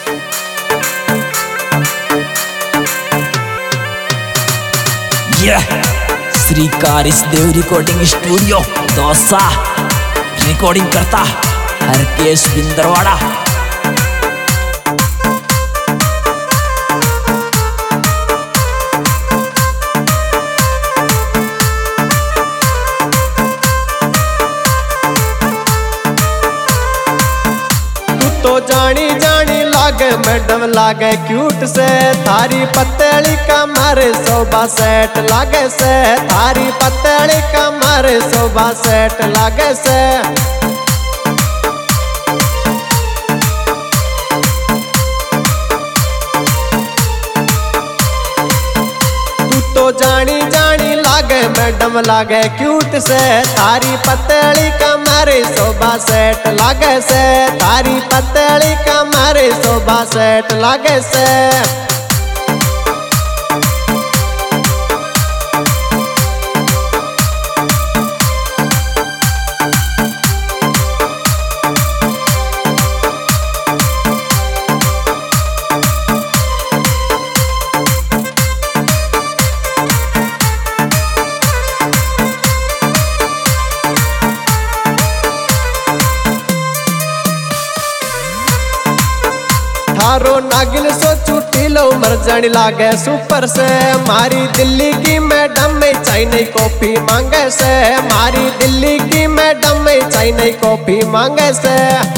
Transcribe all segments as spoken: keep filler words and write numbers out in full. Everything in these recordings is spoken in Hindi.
यह Shri Karisdev recording studio Dausa recording करता हरकेश बिंदरवाड़ा। तो जानी जानी लागे मैडम लागे क्यूट से, थारी पतली कमर शोभा सेट लागे से, थारी पतली कमर शोभा सेट लागे से। तू तो जानी जानी लागे मैडम लागे क्यूट से, थारी पतली कमर शोभा सेट लागे से, थारी पतली कमर शोभा सेट लागे से। थारो नागिन सो चुटी लो मर जानी लागे सुपर से, मारी दिल्ली की मैडम में चाइनी कॉफी मांगे से, मारी दिल्ली की मैडम में चाइनी कॉफी मांगे से।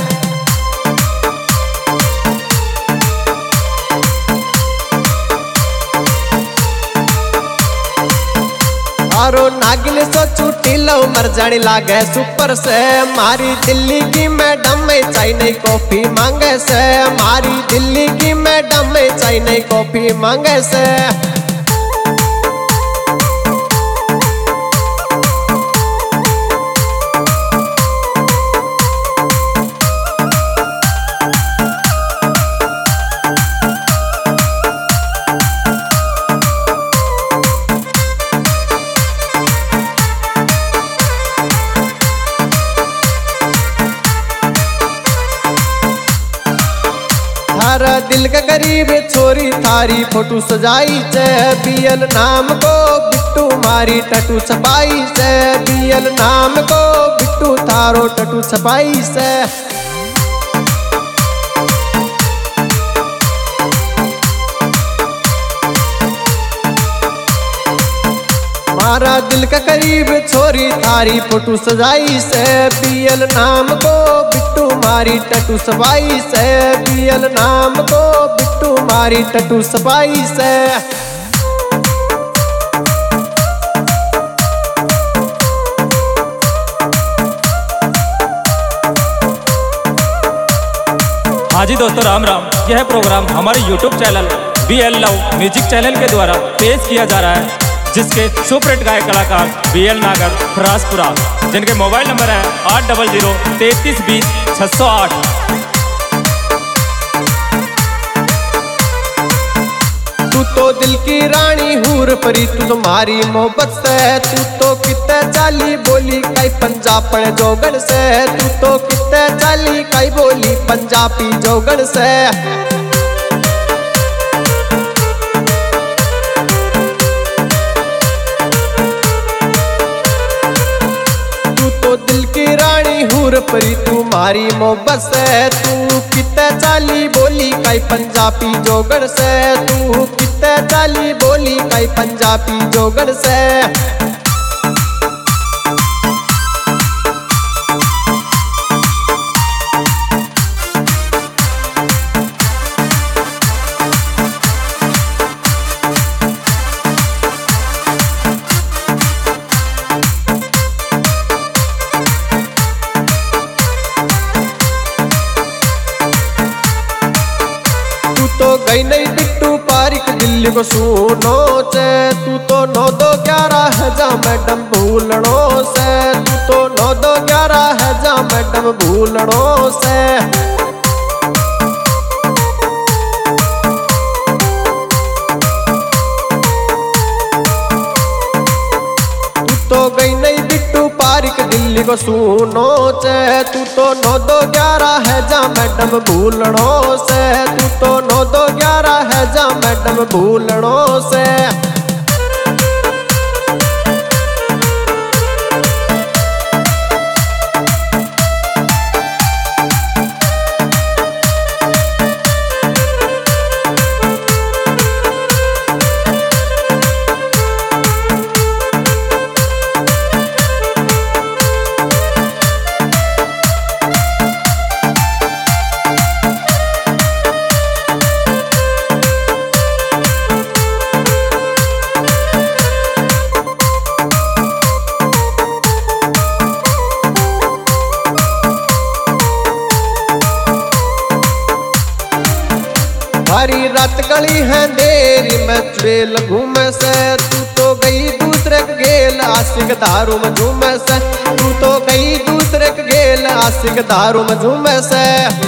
थारो नागिन सो चुटी लो मर जानी लागे सुपर से, मारी दिल्ली की मैडम में चाइनी कॉफी मांगे से, मारी दिल्ली की मैडम में चाइनी कॉफी मांगे से। थारा दिल का गरीब छोरी थारी फोटो सजाई से, बीएल नाम को बिट्टू मारी टटू छपाई से, बीएल नाम को बिट्टू थारो टटू छपाई से। मारा दिल का करीब छोरी थारी फोटो सजाई से, बीएल नाम को बिट्टू मारी टटू सपाई से, बीएल नाम को बिट्टू मारी टटू सपाई से। हाँ जी दोस्तों, राम राम। यह प्रोग्राम हमारे YouTube channel B L love music channel के द्वारा पेश किया जा रहा है, जिसके सुपरहिट गायक कलाकार बी एल नागर फरासपुरा, जिनके मोबाइल नंबर है आठ डबल जीरो तैतीस बीस छः सौ आठ। तू तो दिल की रानी हूर परी तू तुम्हारी मोहब्बत से, तू तो कितने चाली बोली कई पंजाब जोगन से, तू तो कितने चाली कई बोली पंजाबी जोगन से। दिल की रानी हूर परी तुम्हारी मोहब्बत से, तू कितने चाली बोली कई पंजाबी जोगन से, तू कितने चाली बोली कई पंजाबी जोगन से। तो गई नहीं बिट्टू पारिक दिल्ली को सुनो से, तू तो नौ दो ग्यारह है जा मैडम भूलनो से, तू तो नौ दो ग्यारह है जा मैडम भूलनो से। तू तो गई नहीं बिट्टू पारिक दिल्ली को सुनो से तू तो नौ दो ग्यारह है जा मैडम भूलनो से तू तो नौ दो ग्यारह है जा मैडम भूलनो से सारी रात गली है देरी में चुड़ैल घूमे से तू तो गई दूसरे के गेल आशिक दारू में झूमे से तू तो गई दूसरे के गेल आशिक दारू में झूमे से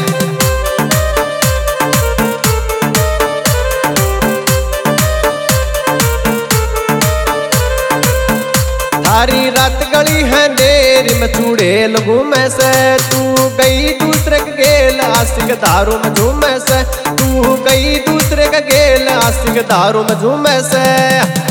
सारी रात गली है देरी में चुड़ैल घूमे से तू गई दूसरे के गेल आशिक दारू में झूमे से तू गई दूसरे का गेल आशिक दारू में झूमे से